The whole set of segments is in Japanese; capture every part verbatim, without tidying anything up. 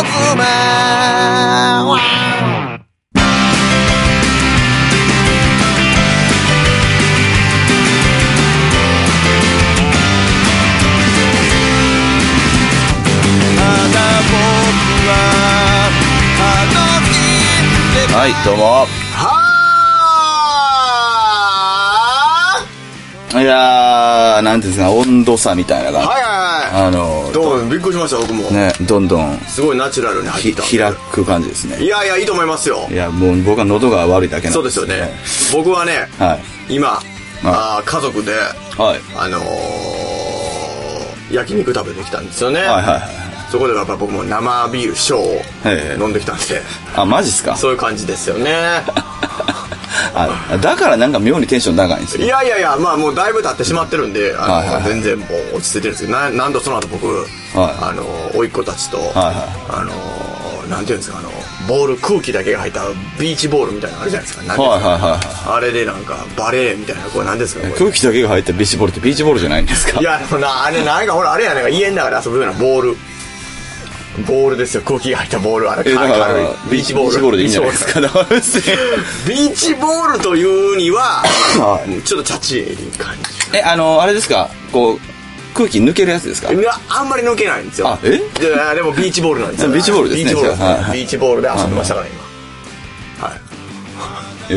妻はい、どうも。 はいやー、なんていうんですか、温度差みたいな感じ。 はいはいはい。 あの、 どうびっくりしました、僕も。 ね、どんどん、 すごいナチュラルに入ってきた。 開く感じですね。 いやいや、いいと思いますよ。 いや、もう僕は喉が悪いだけなんそうですよね。僕はね、 はい。 今、あ家族で、 はい。 あのー、焼肉食べてきたんですよね。 はいはいはい。 そこでやっぱ僕も生ビール小を飲んできたんで。 あ、マジっすか？ そういう感じですよね。 あ、だからなんか妙にテンション高いんですよ。 いやいやいや、まあもうだいぶ経ってしまってるんで、あの、 はいはいはい、 全然もう落ち着いてるんですけど、な何度その後僕、はい、あの、甥っ子たちと、はいはい、あの、なんていうんですか、あの、ボール、空気だけが入ったビーチボールみたいなのあるじゃないですか。なんていうんですか、はいはいはい、あれでなんかバレーみたいな、これ何ですか、 空気だけが入ったビーチボールってビーチボールじゃないんですか？ いや、でもな、あれ、なんかほら、あれやなんか家の中で遊ぶようなボール。ボールですよ、空気が入ったボール。あれ、 だからビーチボール。 ビーチボールでいいんじゃないですか。ビーチボールというには、ちょっとチャチい感じ。え、あの、あれですか、こう、空気抜けるやつですか？いや、あんまり抜けないんですよ。 あ、えで, でもビーチボールなんですよ。 ビーチボールですね。 ビーチボールですね。ビーチボールで遊んでましたから今。はい。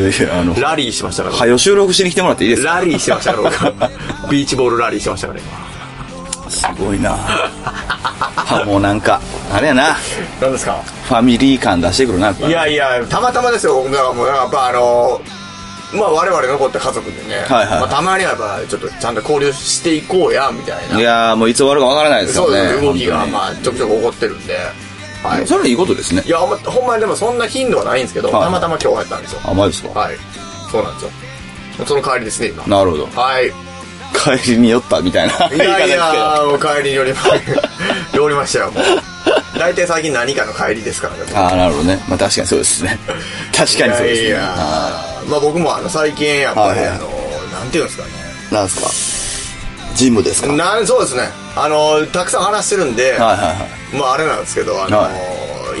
いやいや、あの、 ラリーしましたから。 はよ収録しに来てもらっていいですか？ ラリーしてましたから僕。ビーチボールラリーしてましたから今。 すごいなあ、もうなんかあれやな、 何ですか、 ファミリー感出してくるな。 いやいや、たまたまですよ。だからもうやっぱあのまあ我々残った家族でね、はいはい、まあ、たまにはやっぱちょっとちゃんと交流していこうやみたいな。 いやもういつ終わるかわからないですよね。 そうです、動きがまあちょくちょく起こってるんで、 はい、それはいいことですね。 いやほんま、ほんまにでもそんな頻度はないんですけど、はい、たまたま今日やったんですよ。 あ、マジですか？ はい、そうなんですよ。その帰りですね今。なるほど。 はい、 帰りに寄ったみたいな。 いやいや、もう帰りに寄りま寄りましたよ。もう大体最近何かの帰りですからね。 ああ、なるほどね。まあ確かにそうですね。確かにそうですね。いやいや、 まあ僕もあの最近やっぱり、はいはい、あのなんていうんですかね。 なんですか。ジムですか。 なんそうですね。あのたくさん話してるんで、はいはいはい、まああれなんですけど、あの、はい、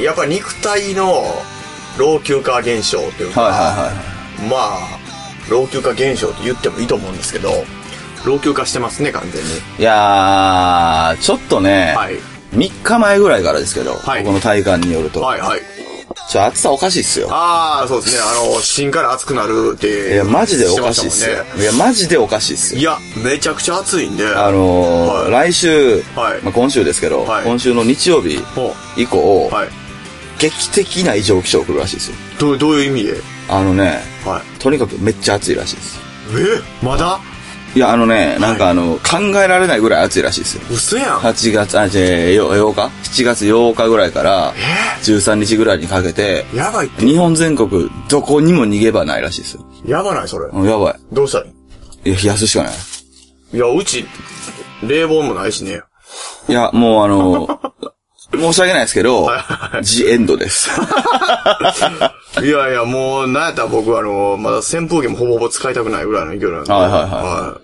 やっぱり肉体の老朽化現象というか、はいはいはい、まあ老朽化現象と言ってもいいと思うんですけど。老朽化してますね、完全に。 いやー、ちょっとね、はい、みっかまえぐらいからですけど、はい、この体感によると。はいはい。ちょ、暑さおかしいっすよ。 あー、そうですね。あの、芯から暑くなるって。 いや、マジでおかしいっすよ。いや、マジでおかしいっすよ。 いや、めちゃくちゃ暑いんで。 あのー、はい、来週、はい、まあ、今週ですけど、はい、今週の日曜日以降、はい、劇的な異常気象来るらしいですよ。 どう、どういう意味で？ あのね、はい、とにかくめっちゃ暑いらしいです。 え？まだ？ いや、あのね、なんかあの、はい、考えられないぐらい暑いらしいですよ。 嘘やん。 はちがつ、あ、じゃあ、ようか ?しちがつようかぐらいから、じゅうさんにちぐらいにかけて、 やばいって。 日本全国、どこにも逃げ場ないらしいですよ。 やばないそれ。 うん、やばい。 どうしたらいい？ いや、冷やすしかない。 いや、うち、冷房もないしね。 いや、もうあの、申し訳ないですけど、ジエンドです。 いやいや、もう、なんやったら僕はあの、まだ扇風機もほぼほぼ使いたくないぐらいの勢いなんで。はいはいはい。はい、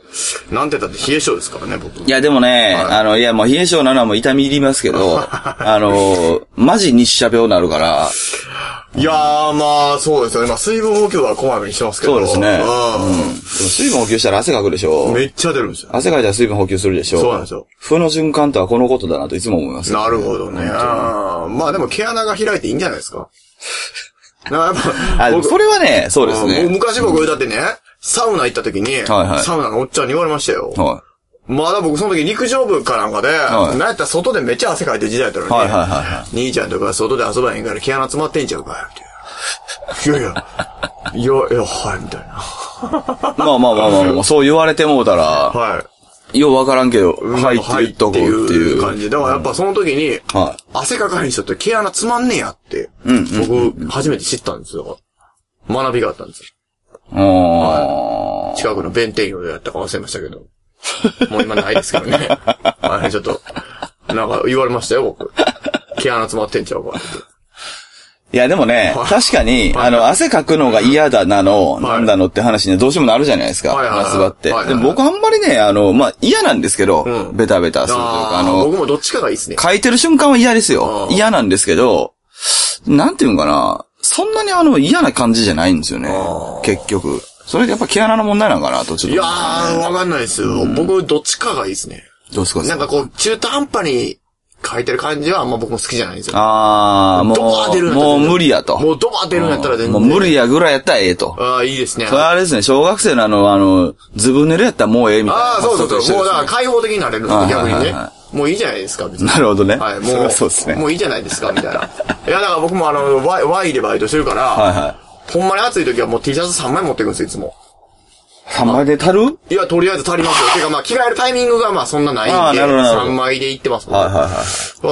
なんて言ったって冷え性ですからね、僕。 いや、でもね、はい、あの、いや、もう冷え性なのはもう痛み入りますけど、あの、マジ日射病になるから、 いやー、まあ、そうですよね。まあ、水分補給はこまめにしてますけど。 そうですね。うん。でも水分補給したら汗かくでしょ。 めっちゃ出るんですよ。 汗かいたら水分補給するでしょ。 そうなんですよ。 負の循環とはこのことだなといつも思います、 ね。なるほどね。あまあでも毛穴が開いていいんじゃないですか。だからやっぱ、 あ、それはね、そうですね。 昔僕だってね、サウナ行った時に、はいはい、サウナのおっちゃんに言われましたよ。はい、まだ僕その時陸上部かなんかで、はい、なんやったら外でめっちゃ汗かいてる時代だったのに、はいはいはいはい、兄ちゃんとか外で遊ばへんから毛穴詰まってんちゃうかよ、みたいな。いやいや、いや、いや、はい、みたいな。 まあまあまあまあ、まあ、そう言われてもうたら、はい。ようわからんけど、はいって言っとこうっていう感じ。 だからやっぱその時に、はい、汗かかへん人って毛穴詰まんねえやって、うん、僕、初めて知ったんですよ。学びがあったんですよ。はい、近くの弁天陽でやったか忘れましたけど。もう今ないですけどね。はい、ちょっと、なんか言われましたよ、僕。毛穴詰まってんちゃうかって。 いや、でもね、確かに、あの、汗かくのが嫌だなの、なんだのって話にどうしてもなるじゃないですか。夏場って。で僕あんまりね、あの、まあ、嫌なんですけど、ベタベタするというか、あの、 僕もどっちかがいいですね。 書いてる瞬間は嫌ですよ。嫌なんですけど、なんていうのかな、そんなにあの、嫌な感じじゃないんですよね。結局。それでやっぱ毛穴の問題なのかなと、ちょっと。 いやー、わかんないですよ。僕、どっちかがいいですね。 どうですか？ なんかこう、中途半端に、書いてる感じはあんま僕も好きじゃないんですよ。 ああ、もう、もう無理やと。 もうドバー出るんやったら全然。 もう無理やぐらいやったらええと。 ああ、いいですね。 それあれですね、小学生のあの、あの、ずぶ濡れやったらもうええみたいな。 ああ、そうそうそう。もうだから開放的になれるんですよ、逆にね。もういいじゃないですか、別に。 なるほどね。 はい、もう、 そうですね。 もういいじゃないですか、みたいな。いや、だから僕もあの、Y でバイトしてるから、はいはい。ほんまに暑い時はもう T シャツさんまい持ってくんですよ、いつも。 さんまいで足る？ いや、とりあえず足りますよ。てかまあ、着替えるタイミングがまあそんなないんで、さんまいで行ってますもん。はいはいはい。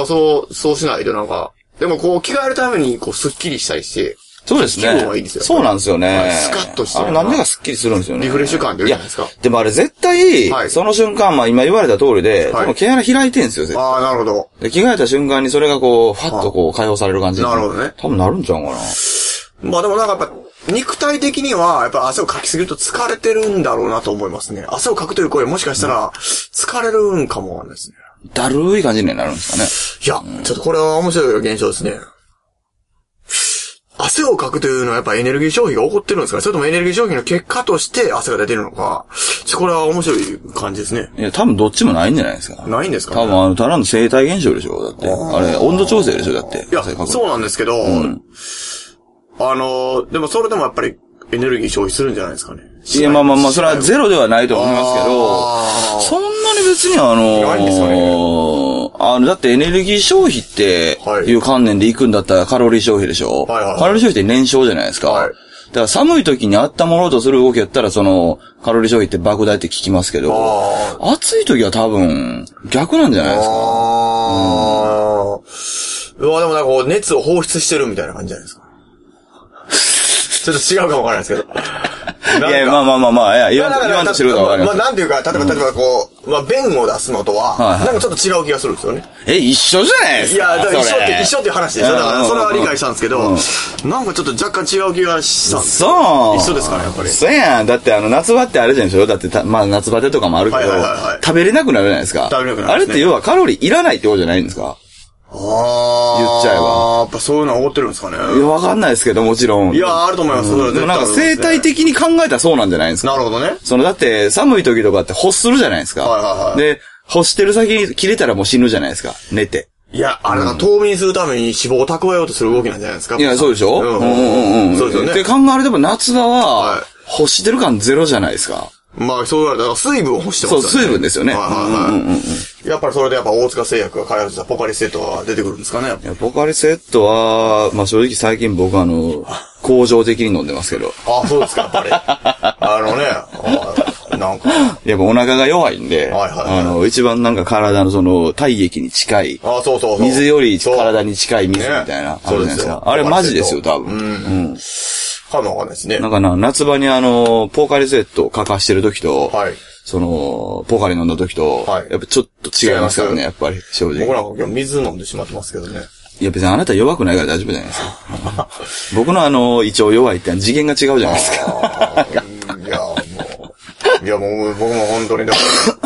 そう、そうしないとなんか、でもこう、着替えるためにこう、スッキリしたりして、 そうですね。 気分はいいんですよ。 そうなんですよね。 スカッとして。 あれなんでかスッキリするんですよね。 リフレッシュ感出るじゃないですか。 でもあれ絶対、はい、その瞬間、まあ今言われた通りで、はい、毛穴開いてんすよ、絶対。 ああ、なるほど。 で、着替えた瞬間にそれがこう、ファッとこう、解放される感じ。 なるほどね。 多分なるんちゃうかな。 まあでもなんかやっぱ、肉体的には、やっぱ汗をかきすぎると疲れてるんだろうなと思いますね。汗をかくという声もしかしたら、疲れるんかもわかんないですね。 だるい感じになるんですかね。いや、うん、ちょっとこれは面白い現象ですね。汗をかくというのはやっぱエネルギー消費が起こってるんですかね？それともエネルギー消費の結果として汗が出てるのか。ちょ、これは面白い感じですね。 いや、多分どっちもないんじゃないですか。 ないんですかね？ 多分あの、ただの生体現象でしょだって。あれ、温度調整でしょだって。 いや、そうなんですけど、うん、あの、でもそれでもやっぱりエネルギー消費するんじゃないですかね。 いや、まあまあまあ、それはゼロではないと思いますけど、そんなに別にあの、ないんですかね。あの、だってエネルギー消費っていう観念で行くんだったらカロリー消費でしょ、はいはいはい、カロリー消費って燃焼じゃないですか。はい、だから寒い時に温まろうとする動きやったら、その、カロリー消費って莫大って聞きますけど、暑い時は多分、逆なんじゃないですか。 あうん、うわ、でもなんかこう、熱を放出してるみたいな感じじゃないですか。ちょっと違うかもわからないですけど。 いや、まあまあまあまあ、いや、言わん、言わんとしてることはわかります。 まあ、なんていうか、例えば、例えばこう、まあ、便を出すのとは、なんかちょっと違う気がするんですよね。 え、一緒じゃないですか。 いや、だから一緒って、一緒っていう話でしょ。だから、それは理解したんですけど、なんかちょっと若干違う気がしたんです。 そう。 一緒ですかね、やっぱり。 そうやん。だって、あの、夏場ってあれじゃないですよ。だって、まあ、夏バテとかもあるけど、食べれなくなるじゃないですか。 食べれなくなる。 あれって要はカロリーいらないってことじゃないんですか？ ああ。 言っちゃえば。 やっぱそういうのは起こってるんですかね。 いや、わかんないですけど、もちろん。 いや、あると思います。うん、 でもなんか生態的に考えたらそうなんじゃないですか。 なるほどね。 その、だって、寒い時とかって欲するじゃないですか。はいはいはい。で、欲してる先に切れたらもう死ぬじゃないですか。寝て。 いや、あれが冬眠するために脂肪を蓄えようとする動きなんじゃないですか。 いや、そうでしょ？うんうんうんうん。そうですよね。で、考えると夏場は、欲してる感ゼロじゃないですか。 まあ、そう言われたら、水分を欲してますよね。 そう、水分ですよね。はいはいはい。うんうんうん、 やっぱりそれでやっぱ大塚製薬が開発したポカリスエットが出てくるんですかね。 いや、ポカリスエットは、まあ正直最近僕あの、恒常的に飲んでますけど。 あ、そうですか、やっぱり。あのね、なんか。 やっぱお腹が弱いんで、はいはいはい、あの、一番なんか体のその体液に近い。 あ、そうそうそう。 水より体に近い水みたいな。ね、あるじゃないですか。あれマジですよ、多分。うん。うんかもわかんないですね。 なんかな、夏場にあの、ポーカリスエットをかかしてる時と、はい。その、ポーカリ飲んだ時と、はい。やっぱちょっと違いますからね、やっぱり、正直。 僕なんか今日水飲んでしまってますけどね。 いや別にあなた弱くないから大丈夫じゃないですか。僕のあの、胃腸弱いって次元が違うじゃないですか。 いや、もう、いやもう僕も本当にだから、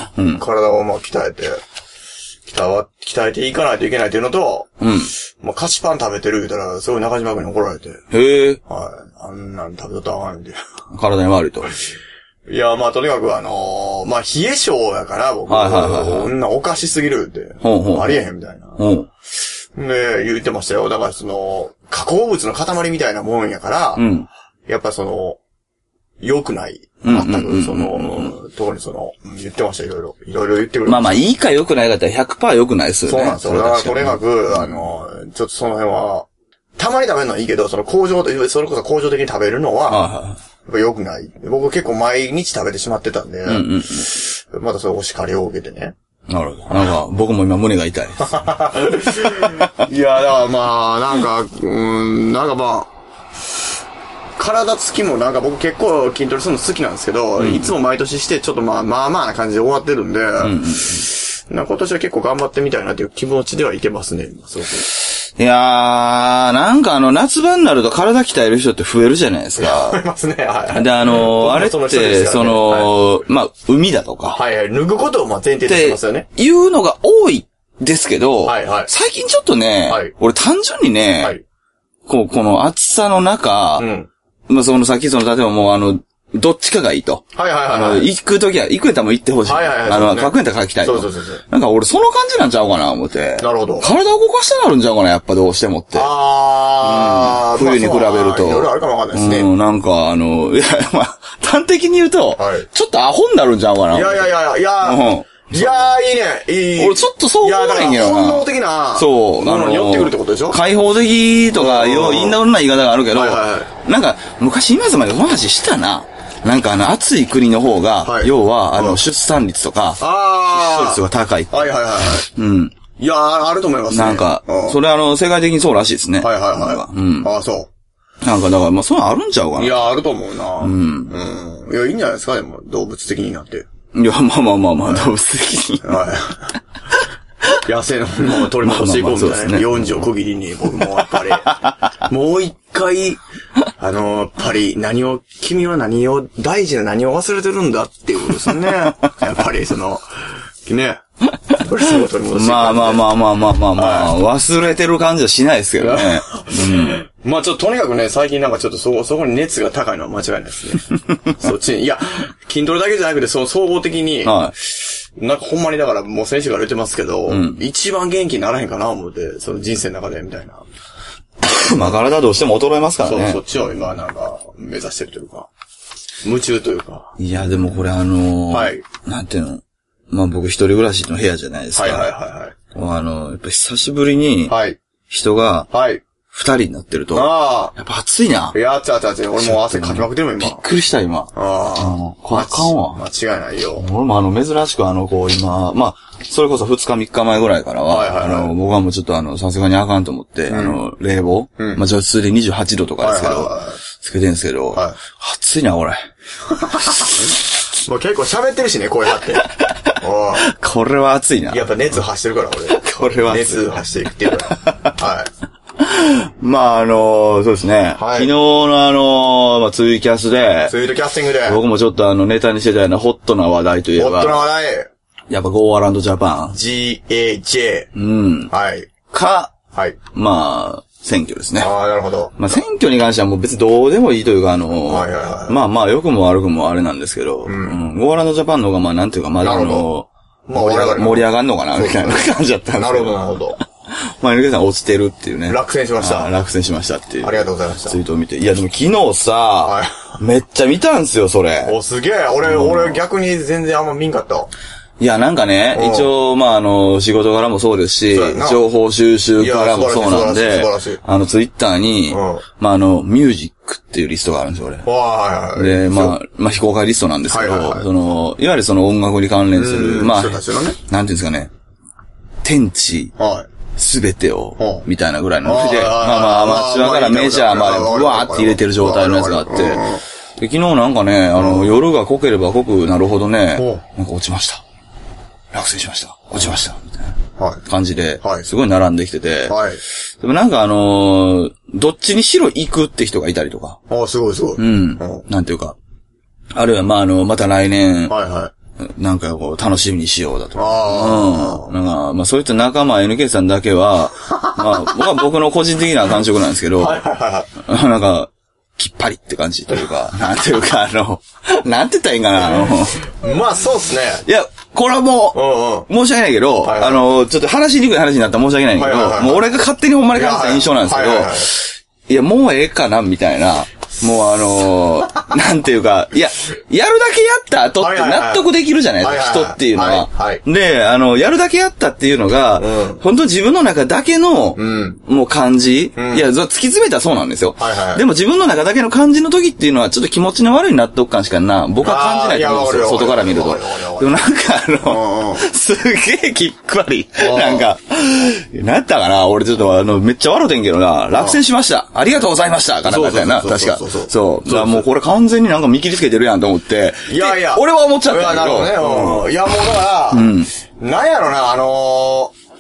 うん、体をまあ鍛えて、鍛えていかないといけないっていうのと、うん。まあ、菓子パン食べてる言うたら、すごい中島君に怒られて。 へえ。 はい。あんなん食べとったらあかんで。 体に悪いと。いや、まあ、とにかくあのー、まあ、冷え性やから、僕。はいはいはい、はい。こんなおかしすぎるって。ほうほう。ありえへんみたいな。うん。で、言ってましたよ。だからその、加工物の塊みたいなもんやから、うん。やっぱその、良くない。全く、その、特にその、言ってました、いろいろ。いろいろ言ってくる。 まあまあ、いいか良くないかって ひゃくパーセント 良くないですよね。 そうなんですよ。だからとにかく、あの、ちょっとその辺は、たまに食べるのはいいけど、その工場、それこそ工場的に食べるのは、やっぱ良くない。僕結構毎日食べてしまってたんで、うんうんうん、またそれお叱りを受けてね。 なるほど。なんか、僕も今胸が痛いです。 いや、だからまあ、なんか、うーん、なんかまあ、体つきもなんか僕結構筋トレするの好きなんですけど、うん、いつも毎年してちょっとまあまあまあな感じで終わってるんで、うんうん、なんか今年は結構頑張ってみたいなっていう気持ちではいけますね。そうそう。 いやー、なんかあの、夏場になると体鍛える人って増えるじゃないですか。 増えますね、はい。 で、あのー、あれって、その、まあ、海だとか。 はいはい、脱ぐことをまあ前提としてますよね。 っていうのが多いですけど、 はいはい。 最近ちょっとね、はい、俺単純にね、はい、こう、この暑さの中、うん、まあ、そのさっきその、例えばもうあの、どっちかがいいと。 はいはいはい、はい。 あの、行くときは、行くやったらもう行ってほしい。はいはいはい。あの、学園やったら書きたいと。そうそうそう。なんか俺その感じなんちゃうかな、思って。 なるほど。 体を動かしたなるんちゃうかな、やっぱどうしてもって。あー。うん、冬に比べると。いろいろあるかもわかんないですね。 うん、なんかあの、いや、まあ、端的に言うと、はい、ちょっとアホになるんちゃうかな。 いやいやいやいや、うん。いやー、いいね、いい。 俺ちょっとそう思わないんやろな。 本能的な、 そう、 ものに寄ってくるってことでしょ？ 開放的とか、よう、いんだろな言い方があるけど、はいはいはい、なんか、昔今までこの話したな。なんかあの、暑い国の方が、はい、要は、あの、うん、出産率とか、出生率が高い。 はいはいはい。うん。いやー、あると思いますね。 なんか、うん、それあの、世界的にそうらしいですね。 はいはいはい。うん。ああ、そう。 なんかだから、まあ、そういうのあるんちゃうかな。 いや、あると思うな。うん。うん。いや、いいんじゃないですか、でも、動物的になって。 いや、まあまあまあまあ、動物的に。はい。 野生のものを取り戻していこうみたいな、まあまあまあね。よんじを区切りに、僕もやっぱり、もう一回、あの、やっぱり何を、君は何を、大事な何を忘れてるんだっていうことですね。やっぱりその、ね。 まあまあまあまあまあまあまあ、忘れてる感じはしないですけどね。 うん、まあちょっととにかくね、最近なんかちょっとそこ、そこに熱が高いのは間違いないですね。そっちに、いや、筋トレだけじゃなくて、その総合的に、はい、なんかほんまにだからもう選手が言ってますけど、うん、一番元気にならへんかな思って、その人生の中でみたいな。 まあ体どうしても衰えますからね。 そう、そっちを今なんか目指してるというか、夢中というか。 いや、でもこれあのー、はい。なんていうの、まあ僕一人暮らしの部屋じゃないですか。はいはいはいはい。あの、やっぱ久しぶりに、はい。人が、はい。二人になってると、ああ。やっぱ暑いな。 いや、暑い暑い暑い。俺もう汗かきまくってるもん、今。 びっくりした、今。ああ。これあかんわ。 間違いないよ。 俺もあの、珍しくあの、こう今、まあ、それこそ二日三日前ぐらいからは、はいはいはい、あの、僕はもうちょっとあの、さすがにあかんと思って、うん、あの、冷房、うん、まあ、除湿でにじゅうはちどとかですけど、はいはいはい、つけてんすけど、はい、暑いな、これ。 もう結構喋ってるしね、声張って。 これは暑いな。 やっぱ熱発してるから、俺。 これは暑い。 熱発していくっていうから。はい。 まあ、あのー、そうですね。はい、昨日のあのー、まあ、ツイキャスで。 ツイートキャスティングで。 僕もちょっとあの、ネタにしてたようなホットな話題といえば。 ホットな話題。 やっぱ Go Around Japan。 ジーエージェー。 うん。 はい。 か。はい。まあ、選挙ですね。 ああ、なるほど。 まあ、選挙に関してはもう別にどうでもいいというか、あのー、はいはいはい。まあまあ、良くも悪くもあれなんですけど。うん。うん、Go Around Japan の方がまあ、なんていうか、まだあのー、まあ、盛り上がる。盛り上がるのかなみたいな感じだったんですけど。 なるほど、なるほど。 まあ、エヌケー さん落ちてるっていうね。 落選しました。 落選しましたっていう。 ありがとうございました。 ツイートを見て。いや、でも昨日さ、はい、めっちゃ見たんすよ、それ。 お、すげえ。俺、うん、俺逆に全然あんま見んかった。 いや、なんかね、一応、まあ、あの、仕事柄もそうですし、情報収集からもそうなんで、あの、ツイッターに、うん、まあ、あの、ミュージックっていうリストがあるんですよ、俺。はいはいはい。で、まあ、まあ、非公開リストなんですけど、はいはいはい、その、いわゆるその音楽に関連する、まあ、ね、なんていうんですかね、天地、はいすべてを、みたいなぐらいのノリで、まあまあ、アマチュアからメジャーまで、うわーって入れてる状態のやつがあって、で昨日なんかね、あの、夜が濃ければ濃くなるほどね、なんか落ちました。落選しました。落ちました。みたいな感じで、すごい並んできてて、でもなんかあの、どっちにしろ行くって人がいたりとか。 ああ、すごいすごい。 うん。なんていうか。あるいは、まああの、また来年、はいはい。なんかこう、楽しみにしようだとか。うん。なんか、まあそういった仲間 エヌケー さんだけは、まあ僕は僕の個人的な感触なんですけど、はいはいはい。なんか、きっぱりって感じというか、なんていうかあの、なんて言ったらいいんかな、あの。まあそうですね。 いや、これはもう、申し訳ないけど、はいはい、あの、ちょっと話しにくい話になったら申し訳ないけど、はいはいはい、もう俺が勝手にほんまに感じた印象なんですけど、いや、はいはいはい、いやもうええかな、みたいな。もうあのー、なんていうか、いや、やるだけやった後って納得できるじゃないですか、人っていうのは。はいはい、で、あの、やるだけやったっていうのが、うん、本当自分の中だけの、うん、もう感じ、うん、いや、突き詰めたらそうなんですよ、はいはい。でも自分の中だけの感じの時っていうのは、ちょっと気持ちの悪い納得感しかな、僕は感じないと思うんですよ、外から見ると。でもなんかあの、すげえきっぱり、なんか、なんやったかな、俺ちょっとあの、めっちゃ笑うてんけどな、落選しました。ありがとうございました。かなんかだよな、確か。そうそう。だからもうこれ完全になんか見切りつけてるやんと思って。いやいや。俺は思っちゃったけど。いや、なるほどね。 うん、いやもうだから、うん、なんやろな、あのー、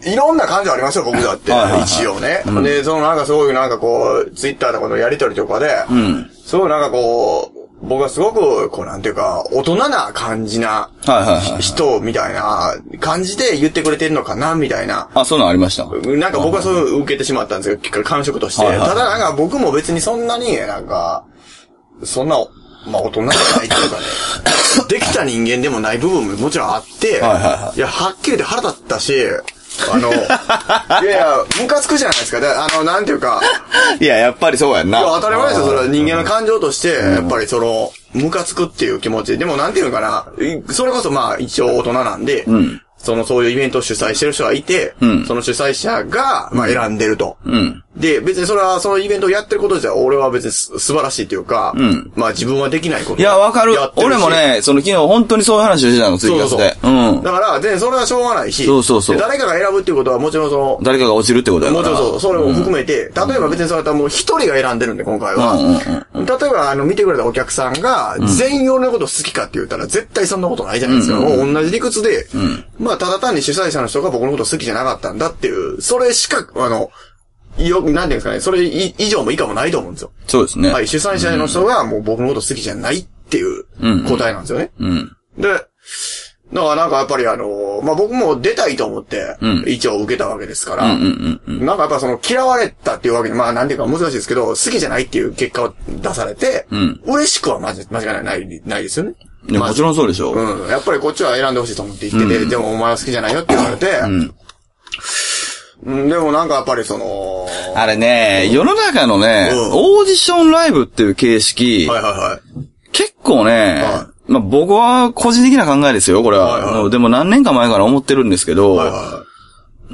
いろんな感情ありますよ、僕だって。一応ね。で、そのなんかそういうなんかこう、ツイッターとかのやりとりとかで、うん、そういうなんかこう、僕はすごく、こうなんていうか、大人な感じな、人みたいな感じで言ってくれてるのかな、みたいな。 あ、そういうのありました。 なんか僕はそういう受けてしまったんですけど、感触として。ただなんか僕も別にそんなになんか、そんな、まあ大人じゃないっていうかね、できた人間でもない部分ももちろんあって、はいはいはい、いや、はっきり言って腹立ったし、あの、いやいや、ムカつくじゃないですか。あの、なんていうか。 いや、やっぱりそうやんな。 いや、当たり前ですよ。それは人間の感情として、やっぱりその、ムカつくっていう気持ち。でも、なんていうのかな。それこそまあ、一応大人なんで、うん、その、そういうイベントを主催してる人がいて、うん、その主催者が、まあ、選んでると。うん、で、別にそれは、そのイベントをやってることじゃ、俺は別に素晴らしいっていうか、うん、まあ、自分はできないこと。 いや、わかる。俺もね、その昨日本当にそういう話をしてたの、ツイキャスで。 そうそう。うん。だから、全然それはしょうがないし、そうそうそう。誰かが選ぶっていうことは、もちろんその、 誰かが落ちるってことだから。 もちろんそう。それも含めて、うん、例えば別にそれだったらもう一人が選んでるんで、今回は。うんうんうん、例えば、あの、見てくれたお客さんが、全員俺のこと好きかって言ったら、絶対そんなことないじゃないですか。うんうん、もう同じ理屈で、うん、まあ、ただ単に主催者の人が僕のこと好きじゃなかったんだっていう、それしか、あの、よ、なんていうんですかね、それ以上も以下もないと思うんですよ。 そうですね。 はい、主催者の人がもう僕のこと好きじゃないっていう答えなんですよね。うん、うん。で、だからなんかやっぱりあの、まあ、僕も出たいと思って、一応受けたわけですから、うんうんうんうん、なんかやっぱその嫌われたっていうわけで、まあなんていうか難しいですけど、好きじゃないっていう結果を出されて、うん、嬉しくは間違いない、ない、ないですよね。 いや、もちろんそうでしょ。 うん。やっぱりこっちは選んでほしいと思って言ってて、うん、でもお前は好きじゃないよって言われて、うんでもなんかやっぱりその、 あれね、世の中のね、うん、オーディションライブっていう形式、はいはいはい、結構ね、はい、まあ僕は個人的な考えですよ、これは。はいはい、でも何年か前から思ってるんですけど、はいはい、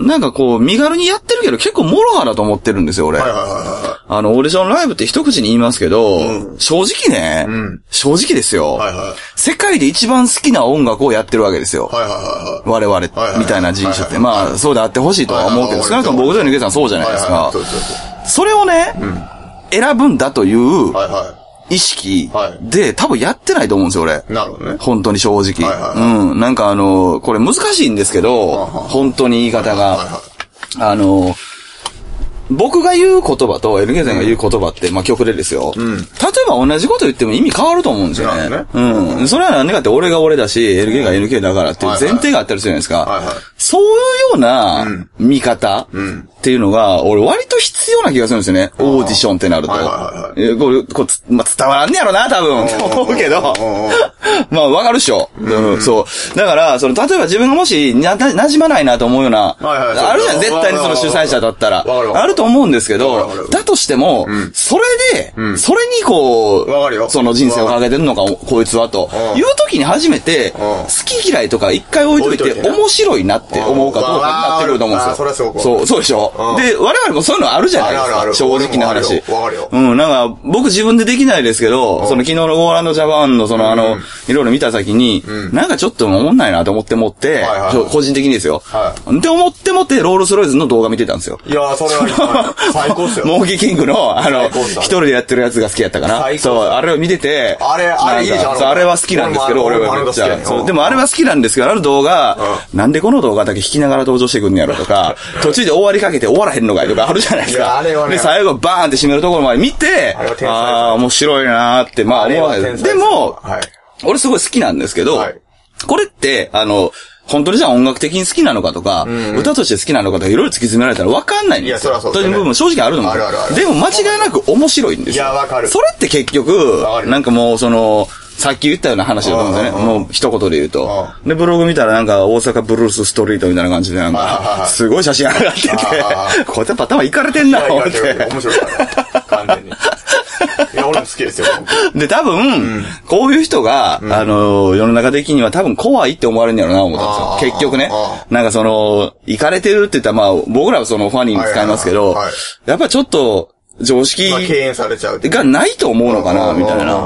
なんかこう、身軽にやってるけど結構モロハだと思ってるんですよ、俺。はいはいはいはい、あの、オーディションライブって一口に言いますけど、うん、正直ね、うん、正直ですよ、はいはい、世界で一番好きな音楽をやってるわけですよ。はいはいはい、我々、はいはい、みたいな人種って。はいはい、まあ、そうであってほしいとは思うけど、少なくとも僕と抜けさんそうじゃないですか。はいはいはい、それをね、うん、選ぶんだという、はいはい意識で、多分やってないと思うんですよ、俺。 なるほどね。 本当に正直。はいはいはい、うん。なんかあの、これ難しいんですけど、はいはい、本当に言い方が。はいはいはい、あの、僕が言う言葉と エヌケー さんが言う言葉って、まあ極例ですよ、うん。例えば同じこと言っても意味変わると思うんですよね。ねうん、うん。それはなんでかって俺が俺だし、エヌケー が エヌケー だからっていう前提があったりするじゃないですか。はいはい、そういうような見方っていうのが、俺割と必要な気がするんですよね。オーディションってなると。はいはいはい、これ、こう、まあ、伝わらんねやろな、多分。と思うけど。まあ、わかるっしょ、うん。そう。だから、その、例えば自分がもしな、馴染まないなと思うような、はいはい、あるじゃん、絶対にその主催者だったら。あると思うんですけど、だとしても、うん、それで、うん、それにこう、その人生をかけてるのか、こいつはと、いう時に初めて、好き嫌いとか一回置いといて、面白いなって思うかどうかになってくると思うんですよ。そう、そうでしょ。で、我々もそういうのあるじゃないですか。あるある正直な話。わかるよ。うん、なんか、僕自分でできないですけど、その昨日のゴーランドジャパンのそのあの、いろいろ見た先に、なんかちょっと思んないなと思って思って、個人的にですよ。って思ってもって、ロールスロイズの動画見てたんですよ。 いやー、それは最高っすよ。 モーキーキングの、あの、一人でやってるやつが好きやったかな。そう、あれを見てて、 あれ、あれいいじゃん。 あれは好きなんですけど、俺はめっちゃ。そう、でもあれは好きなんですけど、ある動画、なんでこの動画だけ弾きながら登場してくんねやろとか、途中で終わりかけて終わらへんのかいとかあるじゃないですか。で、最後バーンって締めるところまで見て、ああ、面白いなーって、まあ思わない。でも、俺すごい好きなんですけど、これって、あの、本当にじゃあ音楽的に好きなのかとか、うんうん、歌として好きなのかとかいろいろ突き詰められたら分かんないんですよ。いや、そらそうですね。という部分正直あると思うんですよ。あるあるある。でも間違いなく面白いんですよ。いや、わかる。それって結局、なんかもうその、さっき言ったような話だと思うんですよね。もう一言で言うと。で、ブログ見たらなんか大阪ブルースストリートみたいな感じでなんか、すごい写真上がってて、こうやって頭いかれてんな、思って。 面白いからね。完全に。いや、俺も好きですよ。 で、多分、うん、こういう人が、うん、あの、世の中的には多分怖いって思われるんやろうな、思ったんですよ。結局ね。なんかその、イカれてるって言ったら、まあ、僕らはそのファニーに使いますけど、はいはいはい、やっぱちょっと、常識がないと思うのかな、みたいな。うん。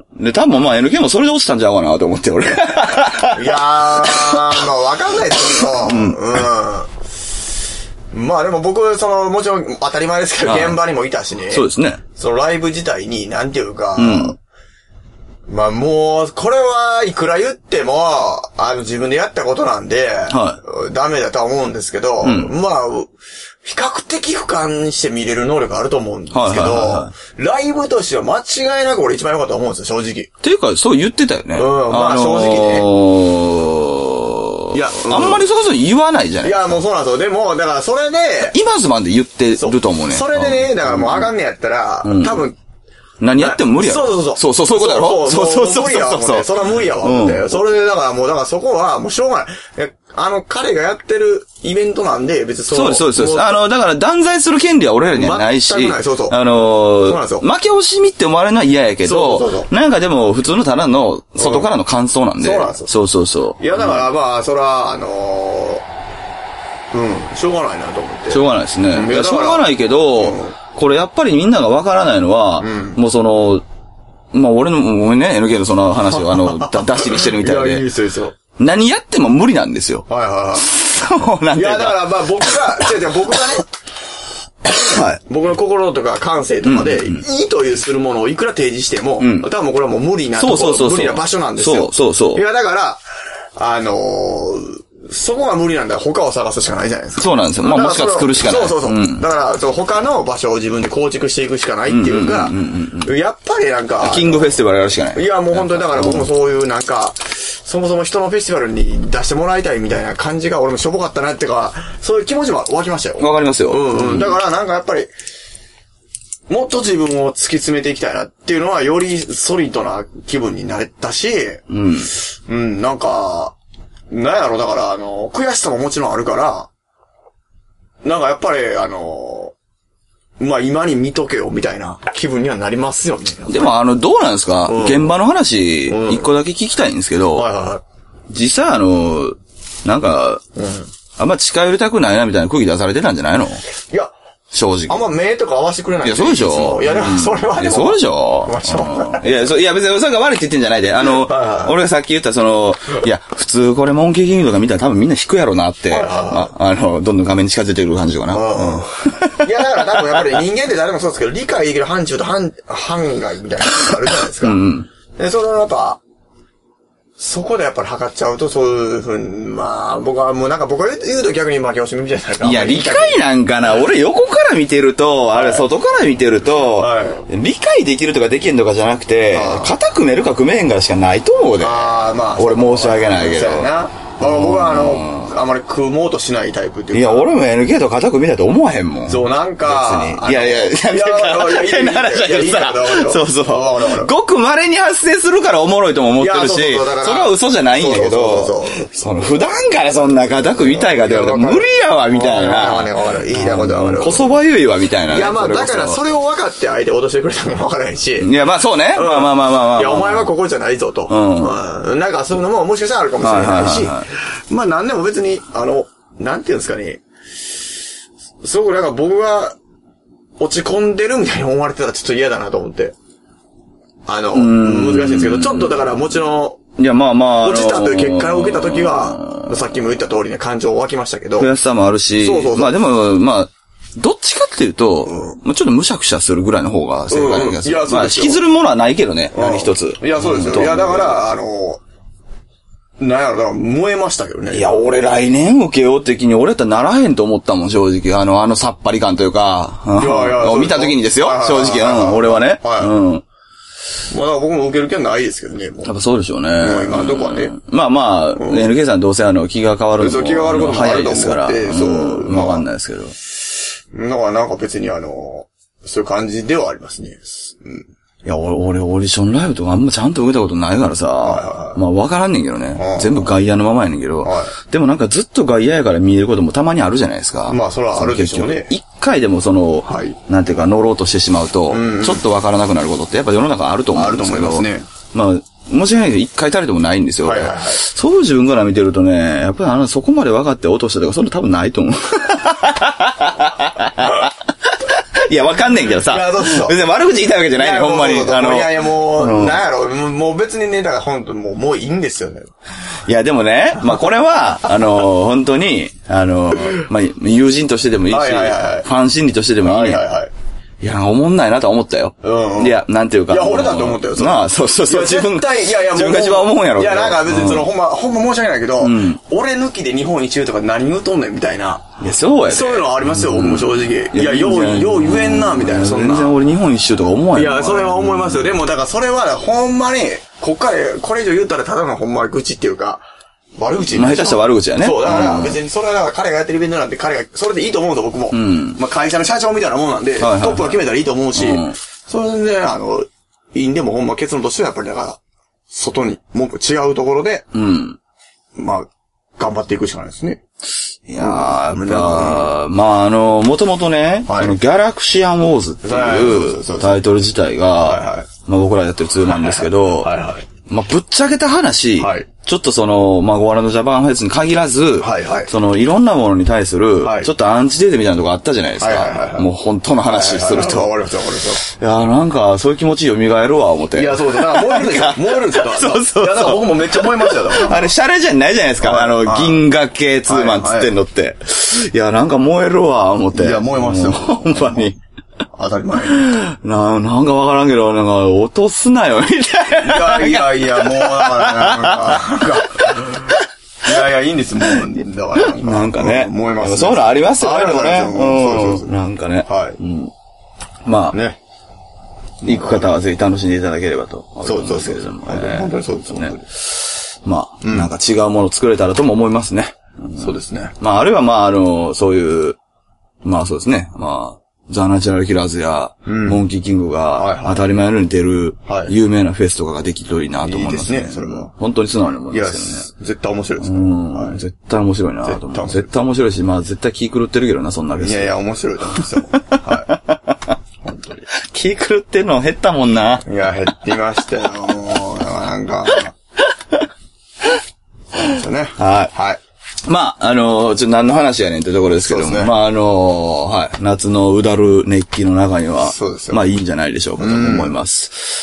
で、多分まあ エヌケー もそれで落ちたんちゃうかなと思って、俺。いやー、まあわかんないですけど、うん。うん。まあでも僕、その、もちろん当たり前ですけど、現場にもいたしね。 そうですね。 そのライブ自体に、なんていうか、うん、 まあもう、これはいくら言っても、あの自分でやったことなんで、はい、ダメだとは思うんですけど、うん、まあ、比較的俯瞰して見れる能力あると思うんですけど、はいはいはいはい、ライブとしては間違いなく俺一番良かったと思うんですよ、正直。 っていうか、そう言ってたよね。 うん、まあ、あのー、正直ね。いや、 うん、あんまりそこそ言わないじゃないですか。いや、もうそうなんですよ。でも、だからそれで、 今ズマンで言ってると思うね。 そ, それでね、だからもうあかんねやったら、うん、多分、 何やっても無理やろ。 そうそうそう。 そうそう、そういうことやろ。 そうそうそう。 そうそうそうそう。 それは無理やわ、思って。それで、だからもう、だからそこはもうしょうがない。あの、彼がやってるイベントなんで、別にそうです、そうです、そうです。あの、だから断罪する権利は俺らにはないし、 全くない、そうそう。 あの、そうなんですよ。負け惜しみって思われるのは嫌やけど、そうそうそう、なんかでも普通のただの外からの感想なんで。 そうなんですよ。 そうそうそう。 いや、だからまあ、それは、あのー、うん、しょうがないなと思って。 しょうがないですね。いや、しょうがないけど、うん、これやっぱりみんながわからないのは、うん、もうその、まあ俺の、ごめんね、エヌケー のその話をあの、ダッシュにしてるみたいで。 いや、いいですよ、いいですよ。 何やっても無理なんですよ。 はいはいはい。 そうなんていうか。 いや、だからまあ僕が、違う違う、僕がね、はい。僕の心とか感性とかで、うんうん、いいというするものをいくら提示しても、うん、多分これはもう無理なところ、そうそうそうそう、無理な場所なんですよ。 そうそうそう。 いや、だから、あのー、そこが無理なんだら他を探すしかないじゃないですか。 そうなんですよ。まあもしか作るしかない。 そうそうそう。うん、だから、その他の場所を自分で構築していくしかないっていうか、やっぱりなんか。 キングフェスティバルやるしかない。 いや、もう本当にだから僕もそういうなんか、そもそも人のフェスティバルに出してもらいたいみたいな感じが俺もしょぼかったなっていうか、そういう気持ちも湧きましたよ。 わかりますよ。 うんうん。だからなんかやっぱり、もっと自分を突き詰めていきたいなっていうのはよりソリッドな気分になれたし、うん。うん、なんか、なんやろ、だから、あの、悔しさももちろんあるから、なんかやっぱり、あの、まあ、今に見とけよ、みたいな気分にはなりますよね。 でも、あの、どうなんですか、うん、現場の話、うん、一個だけ聞きたいんですけど、はいはいはい、実際あの、なんか、うん、あんま近寄りたくないな、みたいな空気出されてたんじゃないの？ いや、正直。あんま目とか合わせてくれない。 いや、そうでしょ。 いや、でも、それはでも。いや、 そうでしょ。いや、そう、いや、別に、それが悪いって言ってんじゃないで。あの、俺がさっき言った、その、いや、普通、これ、モンキーキングとか見たら多分みんな引くやろなって、あ, あの、どんどん画面に近づいてくる感じかな。 いや、だから多分やっぱり人間って誰もそうですけど、理解できる範疇と範、範外みたいなのがあるじゃないですか。うん。で、それはやっぱ、そこでやっぱり測っちゃうと、そういうふうに、まあ、僕はもうなんか僕が言うと逆に負け惜しみみたいなか。 いや、理解なんかな。俺横から見てると、あれ外から見てると、はい、理解できるとかできんとかじゃなくて、肩組めるか組めへんかしかないと思うで。ああ、まあ。俺申し訳ないけど。そうやな。僕はあの、あまり組もうとしないタイプっていうか。 いや、俺も エヌケー と肩組みたいと思わへんもん。 そう、なんか。 別に。いやいや、いや、いや、変な話だけどさ。そうそう。ごく稀に発生するからおもろいとも思ってるし、それは嘘じゃないんやけど、その、普段からそんな肩組みたいかって言われたら無理やわ、みたいな。 いいなことはわかる。 こそばゆいわ、みたいな。 いや、まあ、だからそれを分かって相手を脅してくれたのもわからないし。 いや、まあそうね。まあまあまあまあ。 いや、お前はここじゃないぞと。うん。なんかそういうのももしかしたらあるかもしれないし、まあ何でも別に、あの、なんていうんですかね。すごくなんか僕が落ち込んでるみたいに思われてたらちょっと嫌だなと思って。あの、難しいんですけど、ちょっとだからもちろん、いやまあまあ、 落ちたという結果を受けた時は、さっきも言った通りね、感情湧きましたけど。 悔しさもあるし、そうそうそう、まあでも、まあ、どっちかっていうと、うん、ちょっとむしゃくしゃするぐらいの方が正解な気がする。うんうん、いや、そうですよ。まあ、引きずるものはないけどね、うん、何一つ。 いや、そうですよ。いや、だから、あの、なんやろ、だから燃えましたけどね。 いや、俺来年受けよう的に俺ってならへんと思ったもん、正直。あの、あのさっぱり感というか。いやいや、見た時にですよ、正直。うん、俺はね。はい。うん。 まあ、だから僕も受ける気はないですけどね、もう。 やっぱそうでしょうね。 もう今のとこはね。 まあまあ、うん、エヌケー さんどうせあの、気が変わるのも。 そう、気が変わることも早いですから。 そう。わかんないですけど。 だからなんか別にあの、そういう感じではありますね。うん。 いや、俺、俺、オーディションライブとかあんまちゃんと受けたことないからさ、はいはいはい、まあわからんねんけどね、はい、全部外野のままやねんけど、はい、でもなんかずっと外野やから見えることもたまにあるじゃないですか。 まあそれはあるでしょうね。 一回でもその、はい、なんていうか乗ろうとしてしまうと、うんうん、ちょっとわからなくなることってやっぱ世の中あると思うんですけど、あると思いますね。まあ、申し訳ないけど一回たりともないんですよ。はいはいはい、そういう自分から見てるとね、やっぱりあの、そこまで分かって落としたとか、それ多分ないと思う。いや、わかんねんけどさ。いや、そうそう。別に悪口言いたいわけじゃないね、ほんまに。あの。 いやいや、もう、うん、なんやろ、もう別にね、だから本当もう、もういいんですよね。 いや、でもね、まあこれは、あの、本当に、あの、まあ友人としてでもいいし、はいはいはい、ファン心理としてでもいいね。はいはいはい。 いや、思んないなとは思ったよ。うんうん、いや、なんていうか。 いや、俺だって思ったよ、 そなあ、そうそうそう。 自分、絶対、いやいや、 自分が一番思うんやろ。 いや、なんか別にその、ほんま、ほんま申し訳ないけど、うん、俺抜きで日本一周とか何言うとんねんみたいな。 いや、そうやね。 そういうのありますよ、僕も正直。いや、よう、よう言えんな、みたいな、そんな。 全然俺日本一周とか思わんやん。いや、それは思いますよ。でも、だからそれは、ほんまに、こっから、これ以上言ったらただのほんま愚痴っていうか、悪口まあ、下手したら悪口やね。 そう、だから別にそれはだから彼がやってるイベントなんて彼が、それでいいと思うんだ僕も。うん。まあ会社の社長みたいなもんなんで、はいはいはい、トップが決めたらいいと思うし、うん、それで、あの、いいんでもほんま結論としてはやっぱりだから、外に、もっと違うところで、うん。まあ、頑張っていくしかないですね。 いやー、うん、まあ、まあ、あの、もともとね、はい、このギャラクシアンウォーズっていうタイトル自体が、はいはい、まあ僕らやってるツールなんですけど、はいはい、まあぶっちゃけた話、はい、ちょっとその、まあゴアラのジャパンフェスに限らず、はいはい、そのいろんなものに対する、ちょっとアンチデートみたいなとこあったじゃないですか。はいはいはいはい、もう本当の話すると。 わかりますわかりますいや、なんかそういう気持ち蘇るわ、思って。 いや、そうそう。だから燃えるんですよ。燃えるんですよ。そうそう。いや、だから僕もめっちゃ燃えましたよ。 あれ、シャレじゃないじゃないですか。あの、銀河系ツーマンつってんのって。いや、なんか燃えるわ、思って。 いや、燃えますよ。 ほんまに。 当たり前。 な、なんかわからんけど、なんか、落とすなよ、みたいな。いやいやいや、もう、だからなんか、いやいや、いいんです、もう、だからなんか。 なんかね。 思います、ね。 そういうのありますよね、でもね。 そうそうそう。 なんかね。 はい。 うん、まあ、ね。行く方はぜひ楽しんでいただければと思いますけれども。 本当にそうですね。 まあ、なんか違うもの作れたらとも思いますね。 そうですね。 まあ、あるいはまあ、あの、そういう、まあそうですね。まあ、ザ・ナチュラル・キラーズや、うん、モンキー・キングが当たり前のように出る有名なフェスとかができるといいなと思いますね。いいですね、それも。本当に素直に思いますけどね。 絶対面白いですね。 うん、はい、絶対面白いなと思う。絶対面白いし、まあ絶対気狂ってるけどな、そんなフェス。 いやいや、面白いと思いますよ。はい。 本当に。気狂ってるの減ったもんな。 いや、減ってましたよ、もう。なんか。そうですよね。 はい。はい。まあ、あのー、ちょっと何の話やねんってところですけども、ね、まあ、あのー、はい、夏のうだる熱気の中には、そうですよ。まあ、いいんじゃないでしょうかと思います。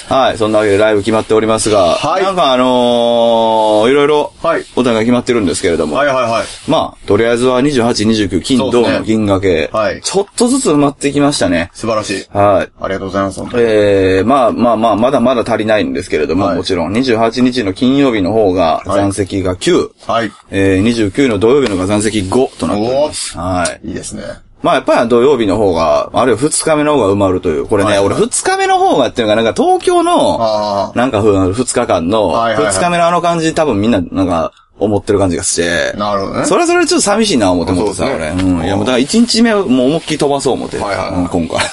はい、そんなわけでライブ決まっておりますが、はい。なんかあのー、いろいろ、はい。お互い決まってるんですけれども、はいはいはい。まあ、とりあえずはにじゅうはち、にじゅうきゅう、金、土の銀河系、はい。ちょっとずつ埋まってきましたね。 素晴らしい。 はい。 ありがとうございます。 ええー、まあまあまあ、まだまだ足りないんですけれども、はい、もちろん、にじゅうはちにちの金曜日の方が、残席がきゅう、はい。えー、にじゅうくの土曜日のが残席ごとなっております。はい。 いいですね。 まあやっぱり土曜日の方が、あるいはふつかめの方が埋まるという。これね、はいはい、俺ふつかめの方がっていうのが、なんか東京の、なんかふつかかんの、ふつかめのあの感じ多分みんな、なんか、思ってる感じがして。 なるほどね。 それはそれでちょっと寂しいな思って思ってさ、俺。うん。いやもうだからいちにちめをもう思いっきり飛ばそう思って。はいはい、はいうん、今回。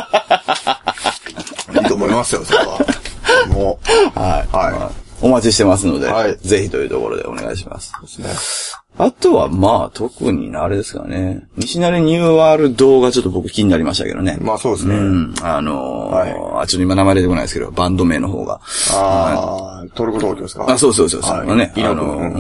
うん。いいと思いますよ、それは。もう。はい。はい。まあお待ちしてますので、はい、ぜひというところでお願いします。そうですね。あとは、まあ、特にあれですかね。西成ニューワールドがちょっと僕気になりましたけどね。 まあそうですね。 うん。あのー、はい、あ、ちょっと今名前出てこないですけど、バンド名の方が。 ああ、トルコ東京ですか？ あ、そうそうそうそう。はい、ね。あのー、うん。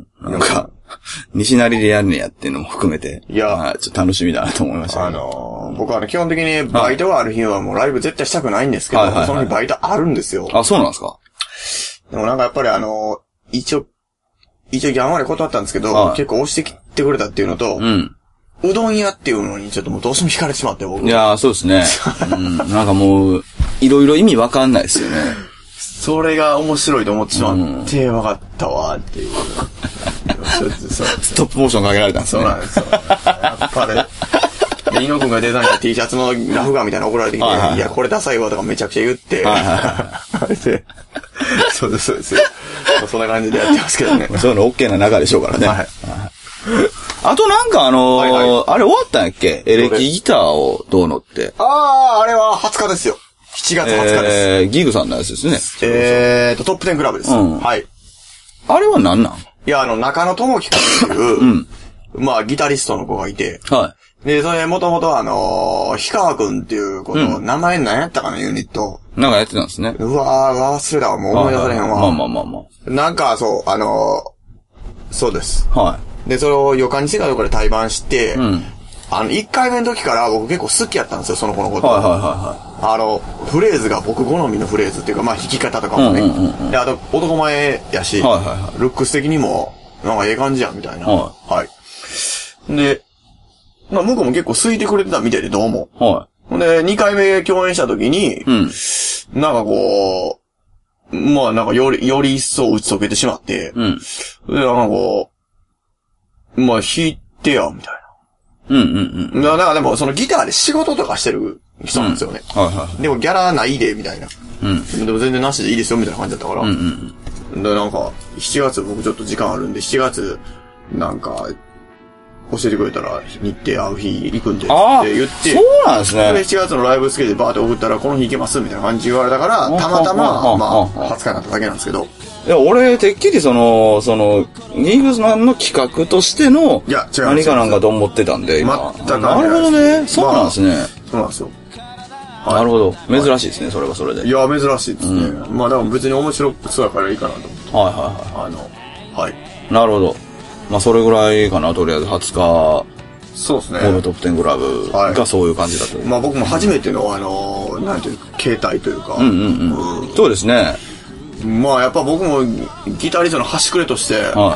なんか、西成でやるねやっていうのも含めて。いや、ちょっと楽しみだなと思いました、 ね。あのー、僕はね、基本的にバイトがある日はもうライブ絶対したくないんですけど、はいはいはい、その日バイトあるんですよ。 あ、そうなんですか？ でもなんかやっぱりあのー、一応、一応ギャンワレ断ったんですけど、はい、結構押してきてくれたっていうのと、うん、うどん屋っていうのにちょっともうどうしても惹かれてしまって、僕。 いやー、そうですね。うん、なんかもう、いろいろ意味わかんないですよね。 それが面白いと思ってしまって、わ、うん、かったわ、っていう。 ストップモーションかけられたんですね。 そうなんですよ。やっぱり、で、猪野くんがデザインした T シャツのラフ画みたいなの送られてきて、はいはいはい、いや、これダサいわとかめちゃくちゃ言って、はいはいはい、そうです、そうです。そんな感じでやってますけどね。 そういうの OK な中でしょうからね。はい。あとなんかあのーはいはい、あれ終わったんやっけ？エレキギターをどうのって。 ああ、あれははつかですよ。しちがつはつかです。 えー、ギグさんのやつですね。 えーと、トップテンクラブです。うん、はい。 あれは何なん？ いや、あの、中野智樹君っていう、うん、まあ、ギタリストの子がいて、はい。で、それ、もともとあのー、氷川くんっていう子の、うん、名前何やったかな、ユニット。 なんかやってたんですね。 うわー、忘れたわ、もう思い出されへんわ。 まあまあまあまあ。 なんか、そう、あのー、そうです。はい。で、それを、予感に世界とかで対バンして、うん。あの、いっかいめの時から僕結構好きやったんですよ、その子のこと。はいはいはいはい。あの、フレーズが僕好みのフレーズっていうか、まあ弾き方とかもね。うんうんうんうん、で、あと、男前やし、はいはいはい、ルックス的にも、なんかええ感じやん、みたいな。はい。はい。で、まあ、向こうも結構空いてくれてたみたいで、どうも。はい。ほんで、にかいめ共演した時に、うん、なんかこう、まあなんかより、より一層打ち解けてしまって、うん、で、なんかこう、まあ弾いてや、みたいな。うんうんうん。だからでもそのギターで仕事とかしてる人なんですよね。うん、はいはい。でもギャラないで、みたいな。うん。でも全然なしでいいですよ、みたいな感じだったから。うんうん。で、なんか、しちがつ僕ちょっと時間あるんで、しちがつ、なんか、教えてくれたら、日程合う日行くんでって言って。 そうなんですね。 で、しちがつのライブスケジュールバーって送ったら、この日行けますみたいな感じ言われたから、たまたま、まあ、はつかになっただけなんですけど。 いや、俺、てっきりその、その、ニーグスマンの企画としての、いや、違う。何かなんかと思ってたんで、今。全くなるほどね。そうなんですね。 そうなんですよ。 なるほど。珍しいですね、それはそれで。 いや、珍しいですね。まあ、でも別に面白そうだからいいかなと思って。はいはいはい。あの、はい。 なるほど。まあ、それぐらいかな、とりあえずはつか。 そうですね。 ホームトップテングラブがそういう感じだと。 まあ僕も初めての、あの、なんていうか、携帯というか。 うんうんうん。そうですね。 まあやっぱ僕もギタリストの端くれとして、はい、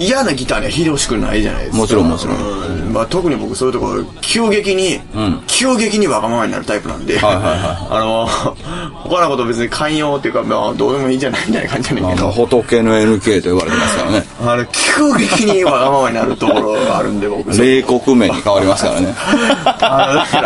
嫌なギターには弾いてほしくないじゃないですか。 もちろんもちろん。 うん、まあ特に僕そういうところ、急激に、うん、急激にわがままになるタイプなんで、はいはいはい、あの、他のこと別に寛容っていうか、まあどうでもいいじゃないみたいな感じじゃないけど。まあ、 仏の エヌケー と呼ばれてますからね。 あの、急激にわがままになるところがあるんで僕。 冷酷面に変わりますからね。 あの、だから、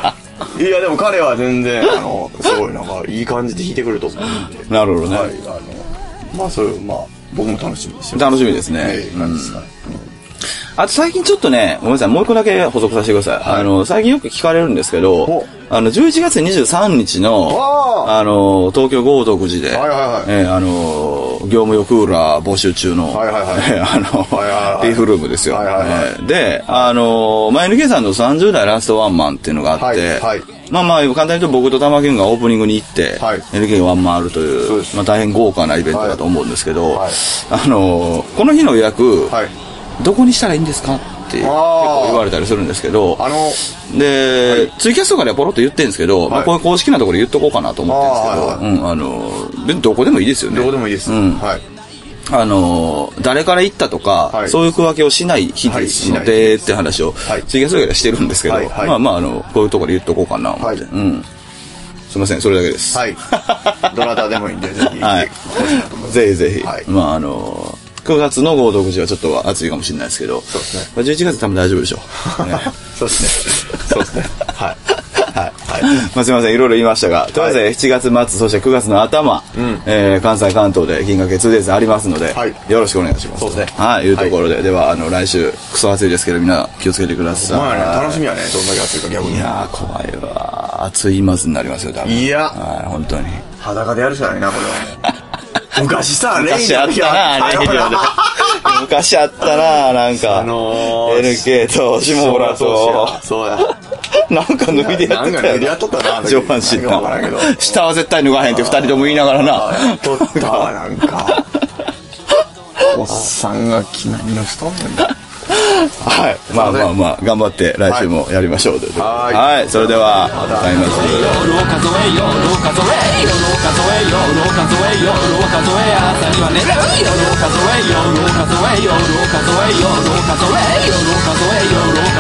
いやでも彼は全然、あの、すごいなんか、いい感じで弾いてくると思うんで。 なるほどね。 はい、あの、まあそういう、まあ、僕も楽しみですよ。 楽しみですね。えー、感じですかね。あと最近ちょっとね、ごめんなさい、もう一個だけ補足させてください。はい、あの、最近よく聞かれるんですけど、あの、じゅういちがつにじゅうさんにちの、あの、東京豪徳寺で、はいはいはい、えー、あの、業務用クーラー募集中の、はいはいはい、あの、はいはいはい、リーフルームですよ。はいはいはいえー、で、あの、まあ、エヌケー さんのさんじゅう代ラストワンマンっていうのがあって、はいはい、まあまあ、簡単に言うと僕と玉木君がオープニングに行って、はい、エヌケー ワンマンあるという、まあ大変豪華なイベントだと思うんですけど、はい、あの、この日の予約、はい、どこにしたらいいんですかって結構言われたりするんですけど、あので、はい、ツイキャスとかではポロッと言ってるんですけど、はい、まあこういう公式なところで言っとこうかなと思ってるんですけど、あ、はいはい、うん、あの、どこでもいいですよね。 どこでもいいです。 うん。はい。あの、誰から行ったとか、はい、そういう区分けをしない日ですので、はい、って話を、はい、ツイキャスとかでしてるんですけど、はいはい、まあまあ、あの、こういうところで言っとこうかな、思って、はい、うん。すいません、それだけです。 はい。どなたでもいいんで、ぜひ。 はい。ぜひぜひ。はい、まあ、あの、くがつの豪徳寺はちょっと暑いかもしれないですけど、そうですね。まあ、じゅういちがつ多分大丈夫でしょう。ね、 そうですね。そうですね。はい。はい。はい。 まあ、すみません、いろいろ言いましたが、とりあえずしちがつ末、そしてくがつの頭、うん、えー、関西関東で銀河系 ツーデイズ ありますので、はい、よろしくお願いします。 そうですね。 はい、いうところで、はい、では、あの、来週、クソ暑いですけど、みんな気をつけてください。 まあね、楽しみはね、どんだけ暑いか逆に。 いやー、怖いわ。暑いまずになりますよ、多分。 いや。 はい、本当に。 裸でやるしかないな、これはね。昔さ、レイ昔あったな、レイディオで。昔あったな、なんか、あのー、エヌケー と下村と、 そうや。 なんか脱いでやってたよな。なんか脱いでやっとったな、 上半身な。下は絶対脱がへんって二人とも言いながらな。 やっとったわ、なんか。おっさんが何のしとんねんだ。 はい。まあまあまあ、頑張って来週もやりましょうということで。はい。はい。それでは、また会いましょう。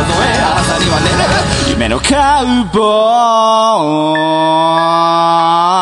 夢のカウボーイ